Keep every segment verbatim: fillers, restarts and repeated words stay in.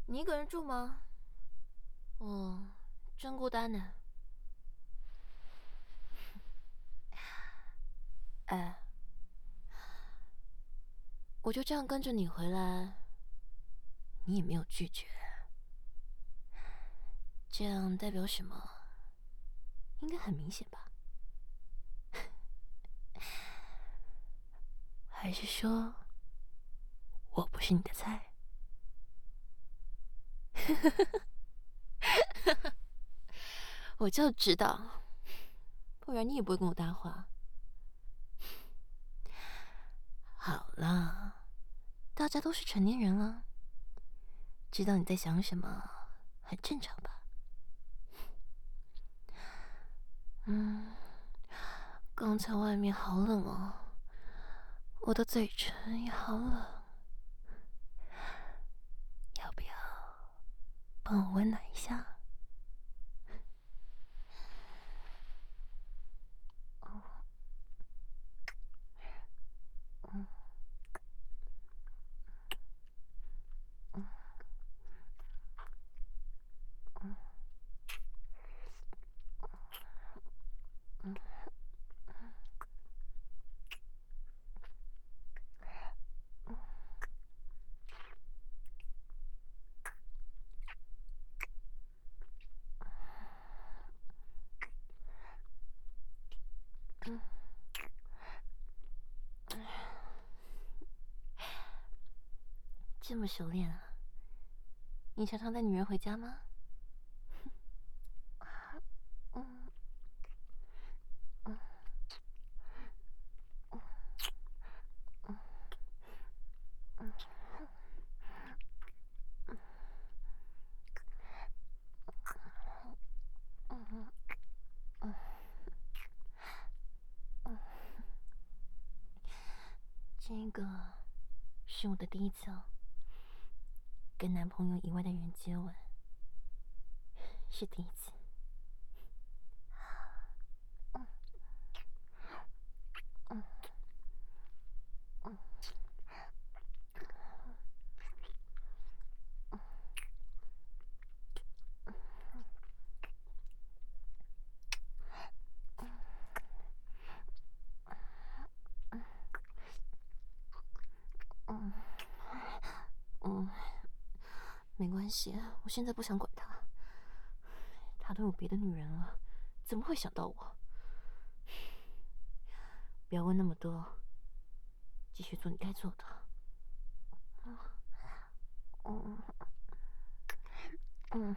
你一个人住吗？哦，真孤单呢。哎，我就这样跟着你回来，你也没有拒绝，这样代表什么？应该很明显吧？还是说我不是你的菜？我就知道，不然你也不会跟我搭话。好了，大家都是成年人了，知道你在想什么，很正常吧？嗯，刚才外面好冷哦，我的嘴唇也好冷，要不要帮我温暖一下？这么熟练啊？你常常带女人回家吗？这个是我的第一次哦，跟男朋友以外的人接吻，是第一次。嗯嗯，没关系，我现在不想管他，他都有别的女人了，怎么会想到我？不要问那么多，继续做你该做的。嗯嗯。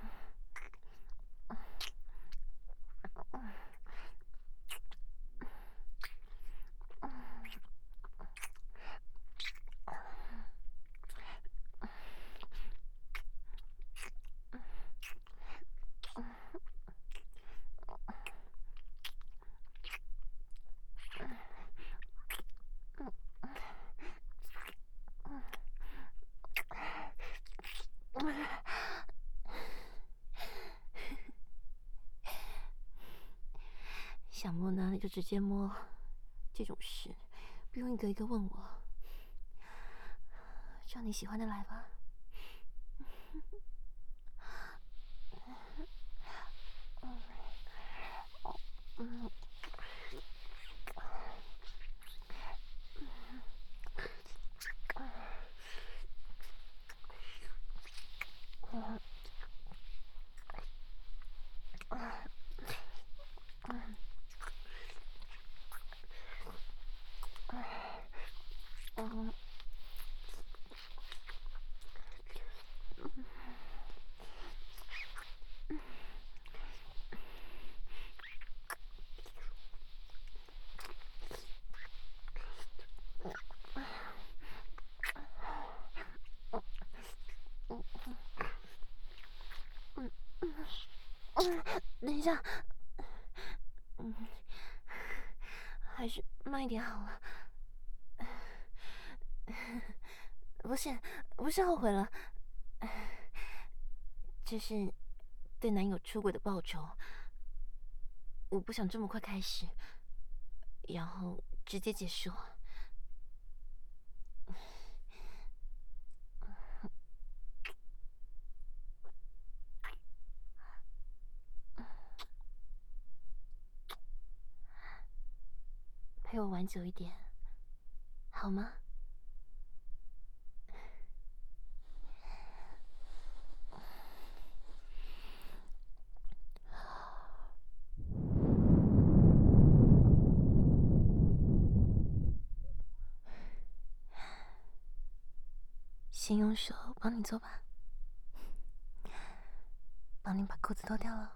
想摸哪里就直接摸，这种事不用一个一个问我。照你喜欢的来吧。嗯嗯嗯，等一下，嗯，还是慢一点好了。不是，不是后悔了，这是对男友出轨的报仇。我不想这么快开始，然后直接结束。 玩久一点，好吗？先用手帮你做吧，帮你把裤子脱掉了。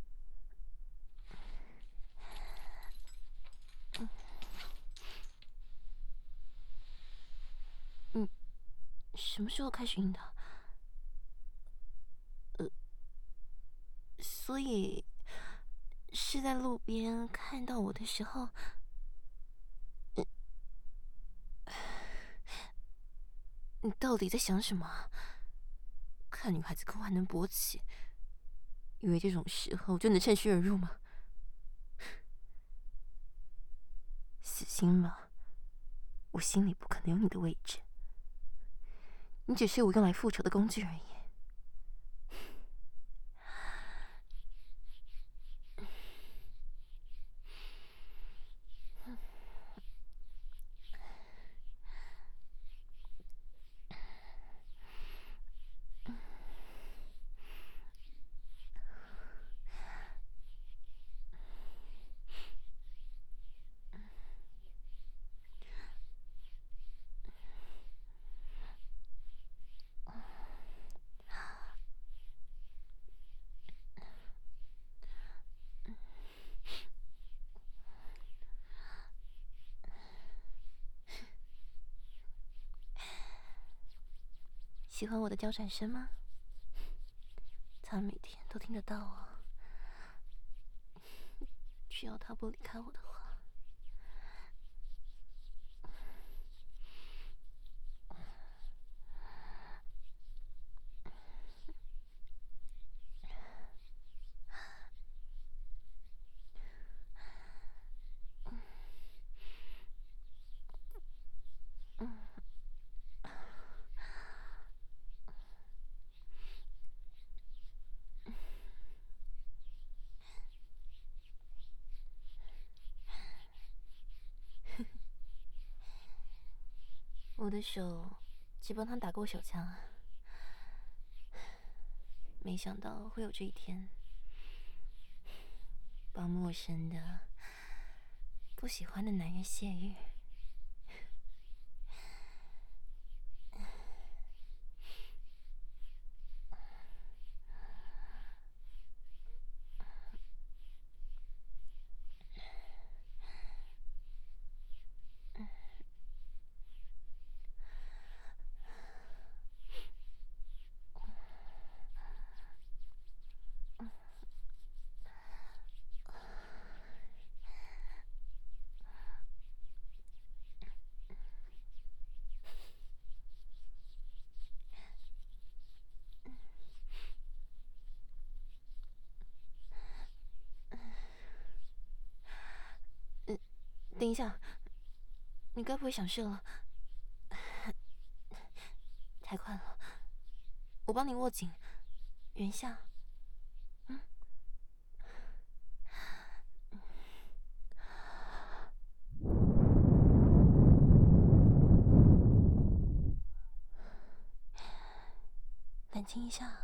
嗯，嗯，什么时候开始硬的？呃，所以是在路边看到我的时候，呃你到底在想什么啊？看女孩子口还能勃起，以为这种时候就能趁虚而入吗？死心吧，我心里不可能有你的位置，你只是我用来复仇的工具而已。喜欢我的娇喘声吗？他每天都听得到哦。只要他不离开我的话，我的手只帮他打过手枪，没想到会有这一天，帮陌生的、不喜欢的男人泄欲。嗯，等一下，你该不会想射了？太快了，我帮你握紧，圆下。嗯，冷静一下。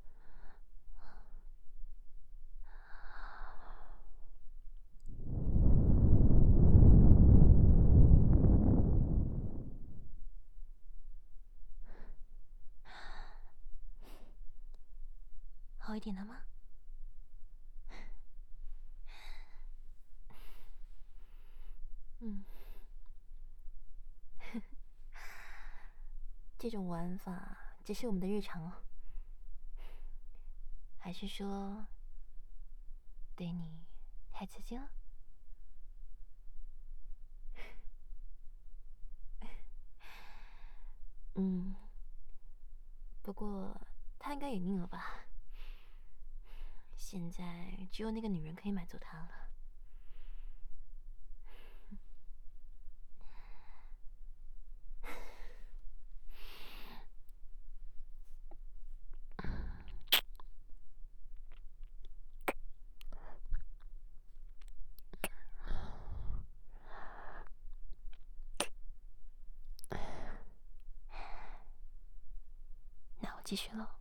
好一点了吗？嗯，这种玩法只是我们的日常哦，还是说对你太刺激了？嗯，不过他应该也腻了吧？现在只有那个女人可以满足他了。 继续了。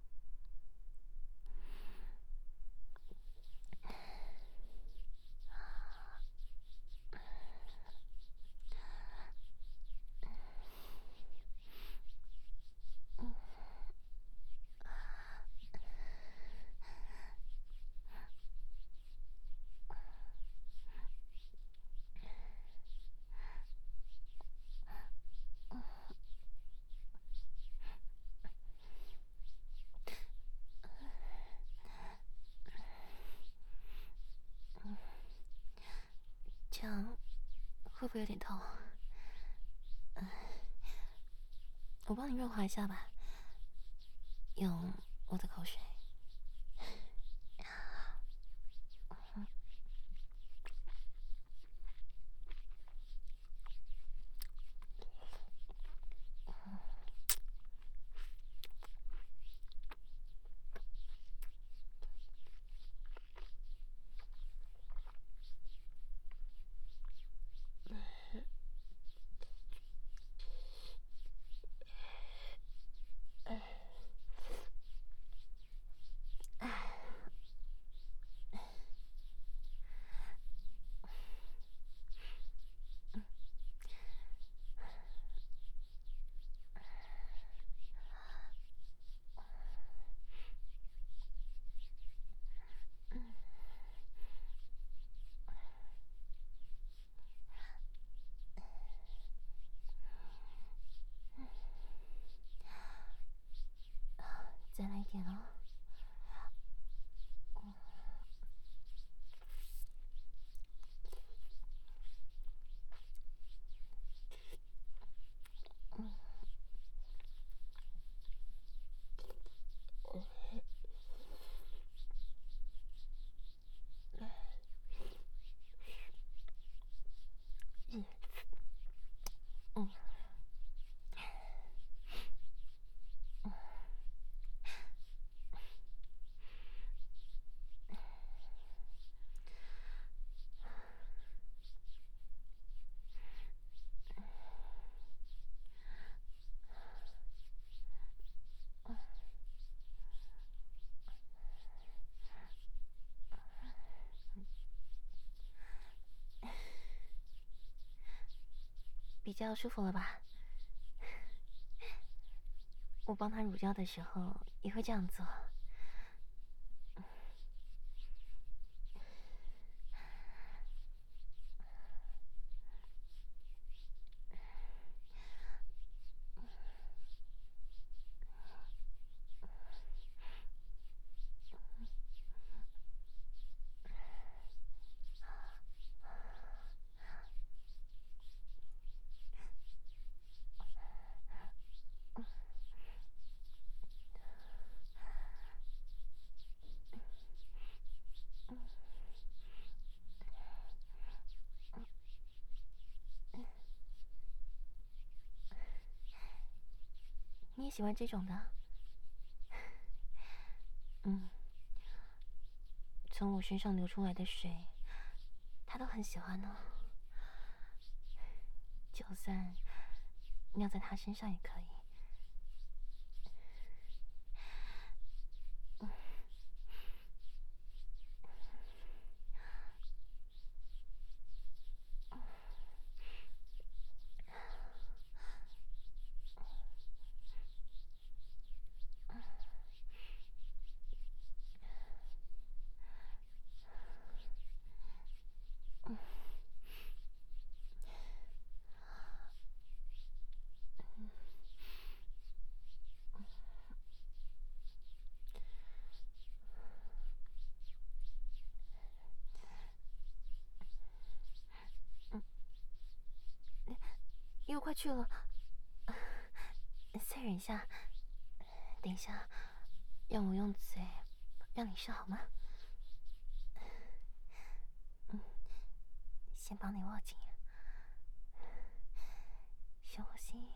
这样会不会有点痛？嗯，我帮你润滑一下吧，用我的口水。再来一点哦。嗯。比较舒服了吧？我帮他乳胶的时候也会这样做。你也喜欢这种的？嗯，从我身上流出来的水，他都很喜欢呢。就算尿在他身上也可以。又快去了，再忍一下，等一下，让我用嘴让你射好吗？嗯，先帮你握紧，深呼吸。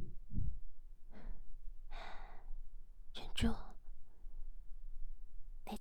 忍住，那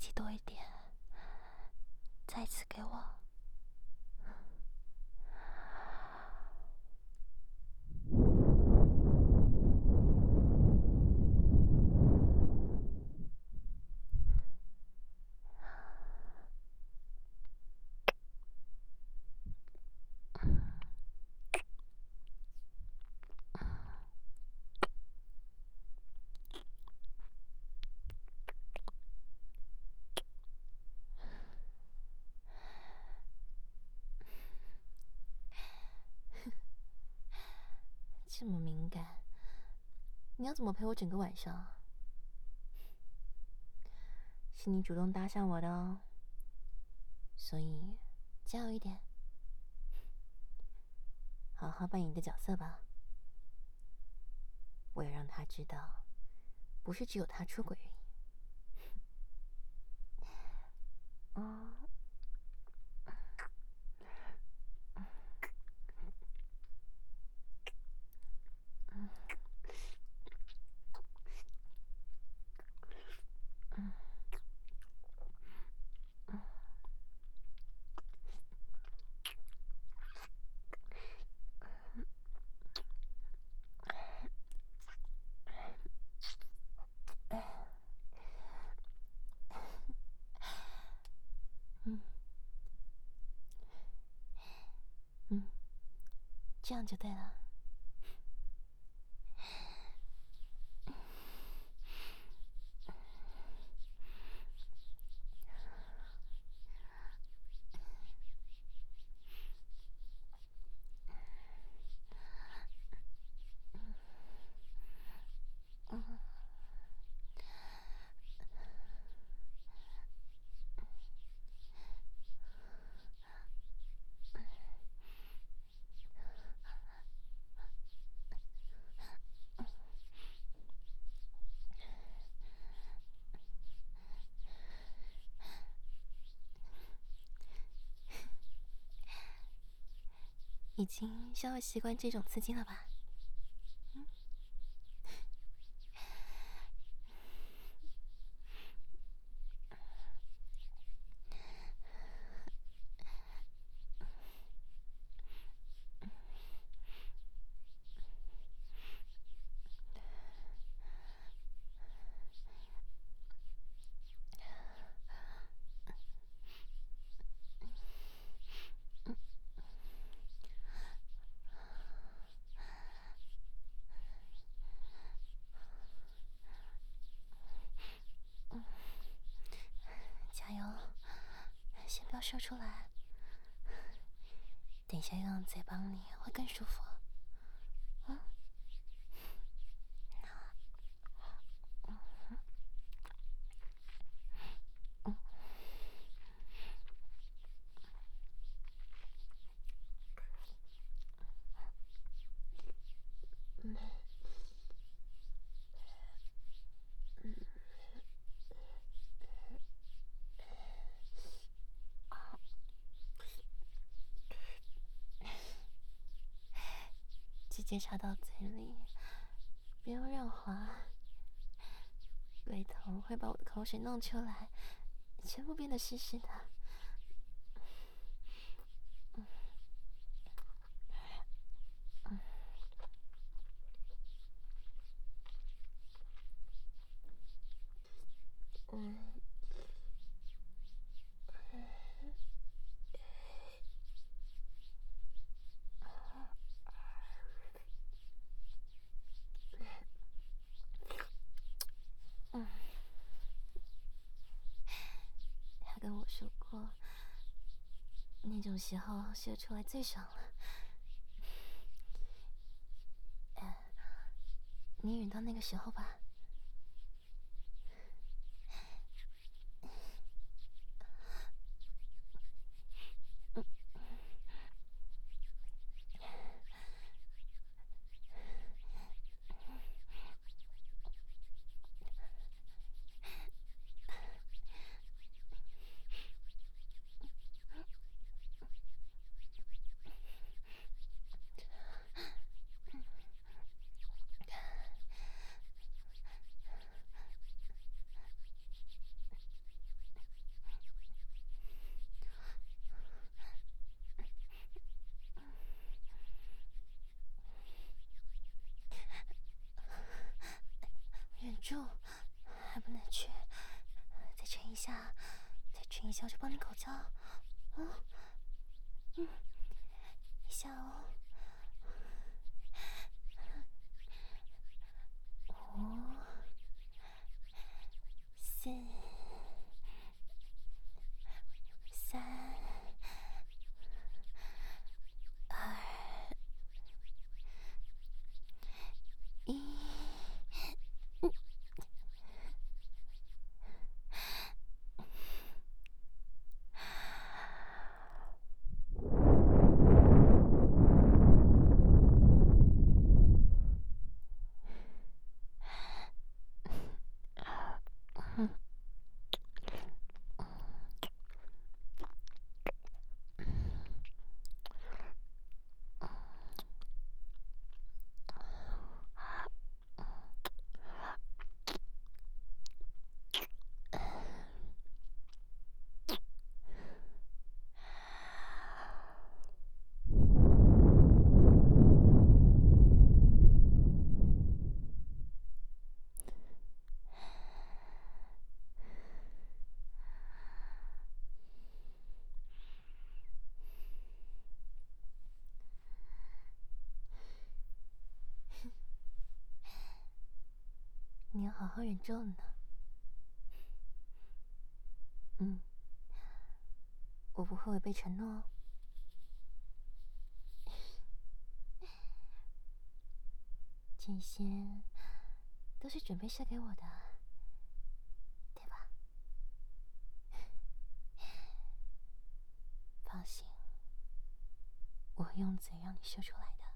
这么敏感，你要怎么陪我整个晚上？是你主动搭讪我的哦，所以加油一点，好好扮演你的角色吧。我要让他知道，不是只有他出轨而已。嗯。嗯嗯，这样就对了。嗯已经稍微习惯这种刺激了吧？嗯。加油，先不要说出来，等一下用嘴帮你会更舒服。嗯。直接插到嘴里，不用润滑，龟头会把我的口水弄出来，全部变得湿湿的。嗯。嗯。他跟我说过，那种时候射出来最爽了。你忍到那个时候吧。忍住，还不能去，再撑一下，再撑一下我就帮你口交。嗯嗯，一下哦。五、四、三、二、 你要好好忍住呢。嗯，我不会违背承诺哦。这些都是准备下给我的，对吧？放心，我会用嘴让你说出来的。